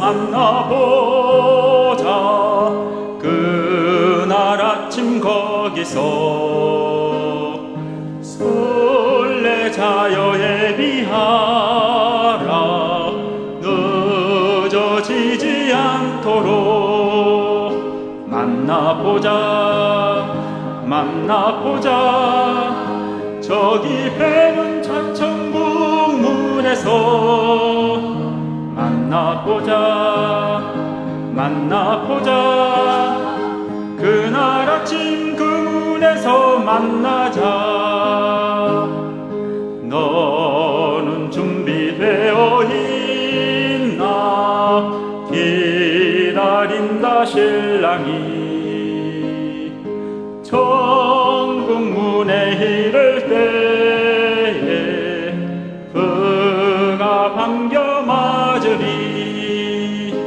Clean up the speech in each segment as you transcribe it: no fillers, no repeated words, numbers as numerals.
만나보자. 그날 아침 거기서 순례자여 예비하라. 늦어지지 않도록 만나보자. 저기 배는 차천국 문에서 만나보자. 그날 아침 그 문에서 만나자. 너는 준비되어 있나? 기다린다 신랑이. 천국 문에 이를 때에 그가 반겨 맞으리.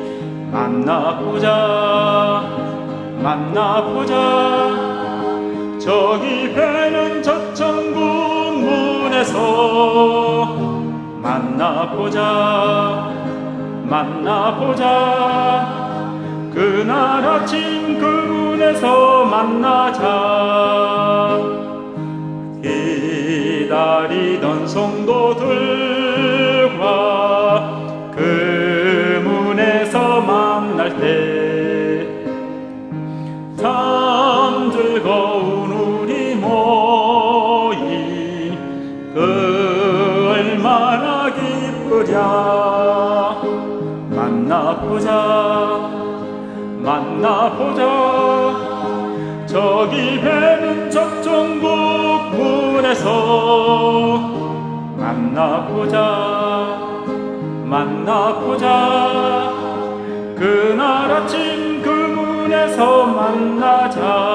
만나보자. 저기 배는 저 천국 문에서 만나보자. 그날 아침 그 문에서 만나자. 기다리던 성도들과 그 문에서 만날 때 참 즐거운 우리 모임 그 얼마나 기쁘랴. 만나보자. 저기 배는 저천국 문에서 만나보자. 그날 아침 그 문에서 만나자.